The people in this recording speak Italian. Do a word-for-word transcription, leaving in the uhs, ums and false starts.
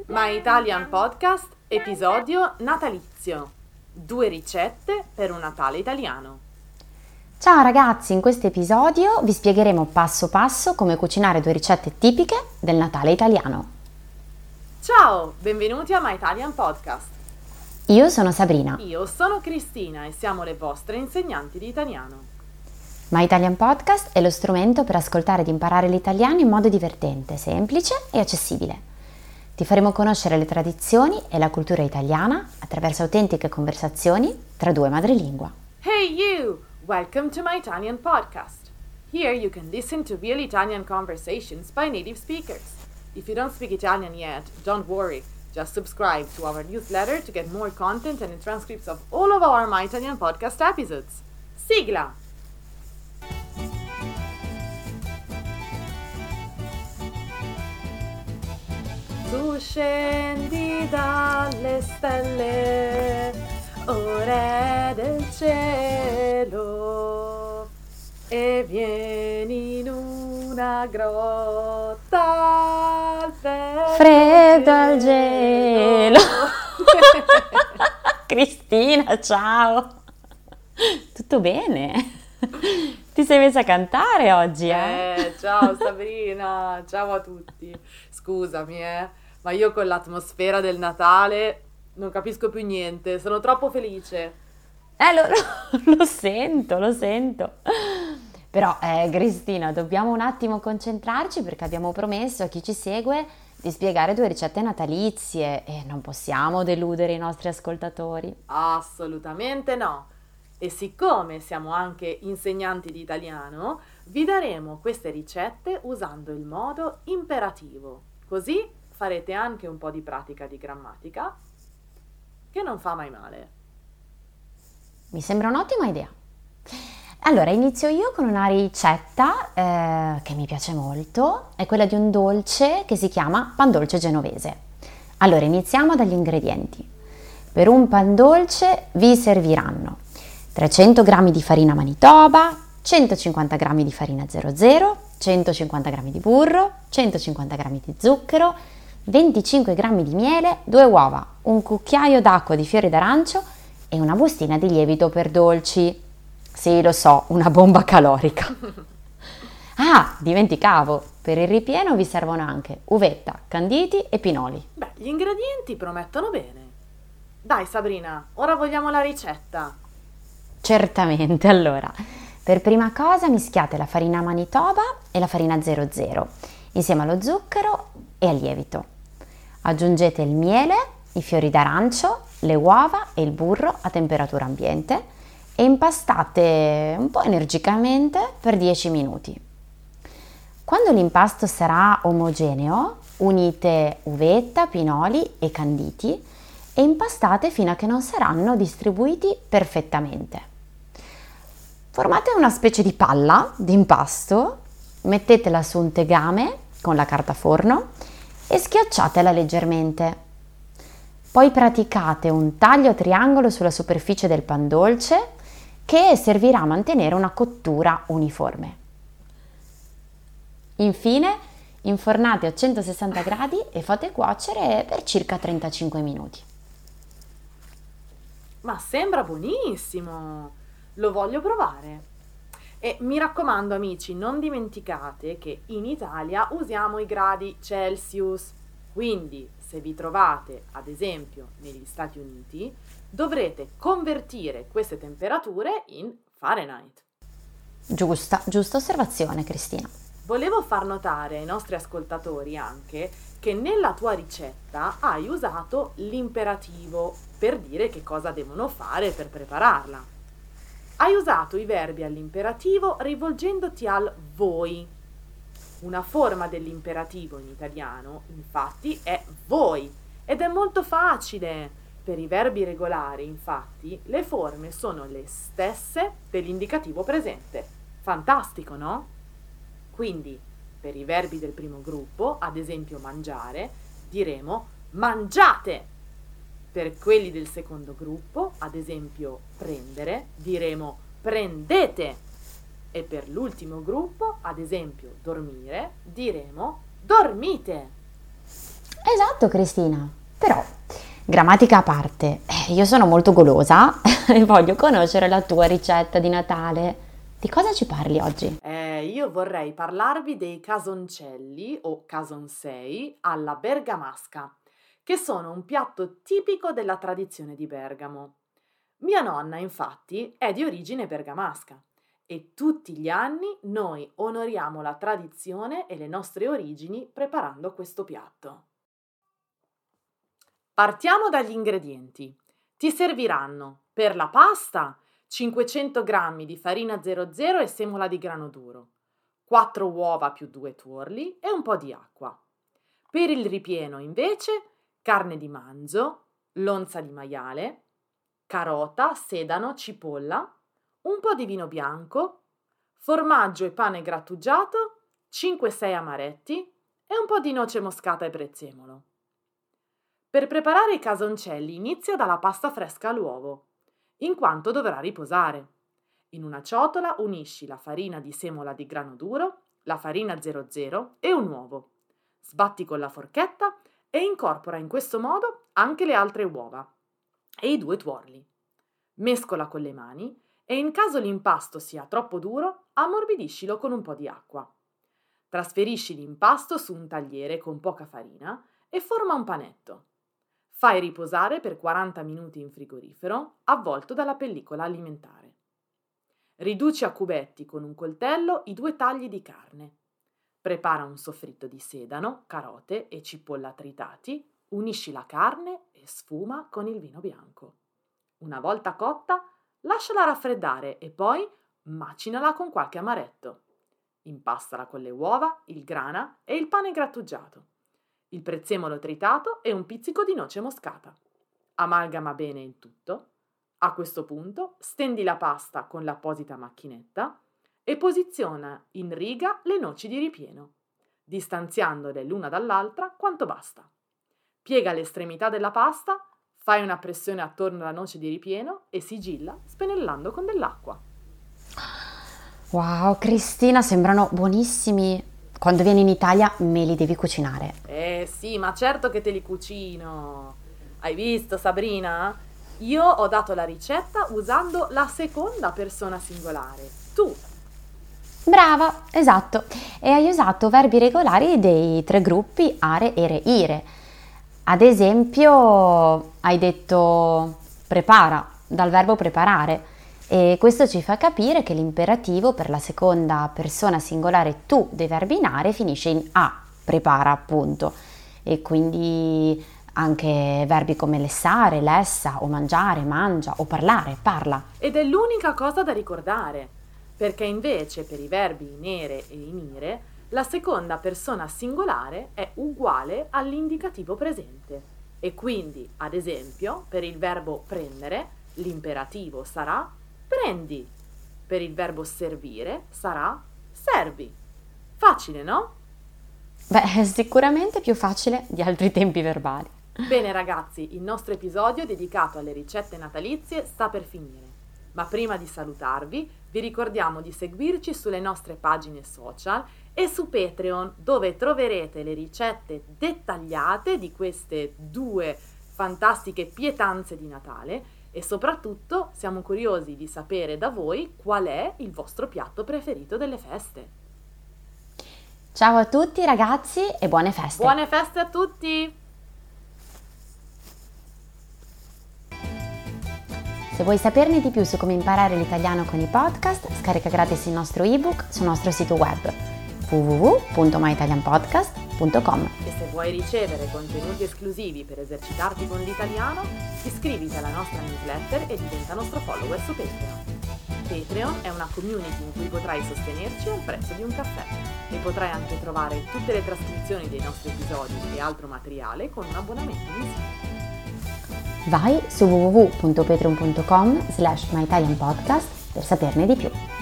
My Italian Podcast, episodio natalizio. Due ricette per un Natale italiano. Ciao ragazzi, in questo episodio vi spiegheremo passo passo come cucinare due ricette tipiche del Natale italiano. Ciao, benvenuti a My Italian Podcast. Io sono Sabrina. Io sono Cristina e siamo le vostre insegnanti di italiano. My Italian Podcast è lo strumento per ascoltare ed imparare l'italiano in modo divertente, semplice e accessibile. Ti faremo conoscere le tradizioni e la cultura italiana attraverso autentiche conversazioni tra due madrelingua. Hey you! Welcome to My Italian Podcast. Here you can listen to real Italian conversations by native speakers. If you don't speak Italian yet, don't worry. Just subscribe to our newsletter to get more content and the transcripts of all of our My Italian Podcast episodes. Sigla! Tu scendi dalle stelle, o re del cielo, e vieni in una grotta al freddo, Freddo al gelo. Cristina, ciao! Tutto bene? Ti sei messa a cantare oggi, eh? Eh, ciao Sabrina, ciao a tutti. Scusami, eh, ma io con l'atmosfera del Natale non capisco più niente, sono troppo felice. Eh, lo, lo- lo sento, lo sento. Però, eh, Cristina, dobbiamo un attimo concentrarci perché abbiamo promesso a chi ci segue di spiegare due ricette natalizie e non possiamo deludere i nostri ascoltatori. Assolutamente no. E siccome siamo anche insegnanti di italiano, vi daremo queste ricette usando il modo imperativo. Così farete anche un po' di pratica di grammatica, che non fa mai male. Mi sembra un'ottima idea. Allora, inizio io con una ricetta eh, che mi piace molto, è quella di un dolce che si chiama pan dolce genovese. Allora, iniziamo dagli ingredienti. Per un pan dolce vi serviranno trecento grammi di farina Manitoba, centocinquanta grammi di farina zero zero, centocinquanta grammi di burro, centocinquanta grammi di zucchero, venticinque grammi di miele, due uova, un cucchiaio d'acqua di fiori d'arancio e una bustina di lievito per dolci. Sì, lo so, una bomba calorica. Ah, dimenticavo, per il ripieno vi servono anche uvetta, canditi e pinoli. Beh, gli ingredienti promettono bene. Dai Sabrina, ora vogliamo la ricetta. Certamente, allora, per prima cosa mischiate la farina Manitoba e la farina zero zero insieme allo zucchero e al lievito. Aggiungete il miele, i fiori d'arancio, le uova e il burro a temperatura ambiente e impastate un po' energicamente per dieci minuti. Quando l'impasto sarà omogeneo, unite uvetta, pinoli e canditi e impastate fino a che non saranno distribuiti perfettamente. Formate una specie di palla di impasto, mettetela su un tegame con la carta forno e schiacciatela leggermente. Poi praticate un taglio a triangolo sulla superficie del pan dolce che servirà a mantenere una cottura uniforme. Infine, infornate a centosessanta gradi e fate cuocere per circa trentacinque minuti. Ma sembra buonissimo! Lo voglio provare. E mi raccomando amici, non dimenticate che in Italia usiamo i gradi Celsius. Quindi, se vi trovate, ad esempio, negli Stati Uniti, dovrete convertire queste temperature in Fahrenheit. Giusta, giusta osservazione, Cristina. Volevo far notare ai nostri ascoltatori anche che nella tua ricetta hai usato l'imperativo per dire che cosa devono fare per prepararla. Hai usato i verbi all'imperativo rivolgendoti al voi. Una forma dell'imperativo in italiano, infatti, è voi ed è molto facile. Per i verbi regolari, infatti, le forme sono le stesse dell'indicativo presente. Fantastico, no? Quindi, per i verbi del primo gruppo, ad esempio mangiare, diremo mangiate. Per quelli del secondo gruppo, ad esempio prendere, diremo prendete. E per l'ultimo gruppo, ad esempio dormire, diremo dormite. Esatto, Cristina, però grammatica a parte, eh, io sono molto golosa e voglio conoscere la tua ricetta di Natale. Di cosa ci parli oggi? Eh, io vorrei parlarvi dei casoncelli o casonsei alla bergamasca, che sono un piatto tipico della tradizione di Bergamo. Mia nonna, infatti, è di origine bergamasca e tutti gli anni noi onoriamo la tradizione e le nostre origini preparando questo piatto. Partiamo dagli ingredienti. Ti serviranno per la pasta cinquecento grammi di farina zero zero e semola di grano duro, quattro uova più due tuorli e un po' di acqua. Per il ripieno, invece, carne di manzo, lonza di maiale, carota, sedano, cipolla, un po' di vino bianco, formaggio e pane grattugiato, cinque sei amaretti e un po' di noce moscata e prezzemolo. Per preparare i casoncelli inizia dalla pasta fresca all'uovo, in quanto dovrà riposare. In una ciotola unisci la farina di semola di grano duro, la farina zero zero e un uovo. Sbatti con la forchetta e incorpora in questo modo anche le altre uova e i due tuorli. Mescola con le mani e in caso l'impasto sia troppo duro, ammorbidiscilo con un po' di acqua. Trasferisci l'impasto su un tagliere con poca farina e forma un panetto. Fai riposare per quaranta minuti in frigorifero, avvolto dalla pellicola alimentare. Riduci a cubetti con un coltello i due tagli di carne. Prepara un soffritto di sedano, carote e cipolla tritati, unisci la carne e sfuma con il vino bianco. Una volta cotta, lasciala raffreddare e poi macinala con qualche amaretto. Impastala con le uova, il grana e il pane grattugiato, il prezzemolo tritato e un pizzico di noce moscata. Amalgama bene il tutto. A questo punto stendi la pasta con l'apposita macchinetta e posiziona in riga le noci di ripieno, distanziandole l'una dall'altra quanto basta. Piega l'estremità della pasta, fai una pressione attorno alla noce di ripieno e sigilla spennellando con dell'acqua. Wow, Cristina, sembrano buonissimi. Quando vieni in Italia me li devi cucinare. Eh sì, ma certo che te li cucino. Hai visto, Sabrina? Io ho dato la ricetta usando la seconda persona singolare. Tu. Brava, esatto. E hai usato verbi regolari dei tre gruppi are, ere, ire. Ad esempio, hai detto prepara, dal verbo preparare. E questo ci fa capire che l'imperativo per la seconda persona singolare tu dei verbi in are finisce in a, prepara appunto. E quindi anche verbi come lessare, lessa o mangiare, mangia o parlare, parla. Ed è l'unica cosa da ricordare, perché invece per i verbi in ere e in ire la seconda persona singolare è uguale all'indicativo presente. E quindi, ad esempio, per il verbo prendere, l'imperativo sarà prendi. Per il verbo servire sarà servi. Facile, no? Beh, sicuramente più facile di altri tempi verbali. Bene ragazzi, il nostro episodio dedicato alle ricette natalizie sta per finire. Ma prima di salutarvi, vi ricordiamo di seguirci sulle nostre pagine social e su Patreon, dove troverete le ricette dettagliate di queste due fantastiche pietanze di Natale. E soprattutto siamo curiosi di sapere da voi qual è il vostro piatto preferito delle feste. Ciao a tutti ragazzi e buone feste! Buone feste a tutti! Se vuoi saperne di più su come imparare l'italiano con i podcast, scarica gratis il nostro ebook sul nostro sito web w w w punto my italian podcast punto com. E se vuoi ricevere contenuti esclusivi per esercitarti con l'italiano, iscriviti alla nostra newsletter e diventa nostro follower su Patreon. Patreon è una community in cui potrai sostenerci al prezzo di un caffè e potrai anche trovare tutte le trascrizioni dei nostri episodi e altro materiale con un abbonamento mensile. Vai su w w w punto patreon punto com slash my italian podcast per saperne di più.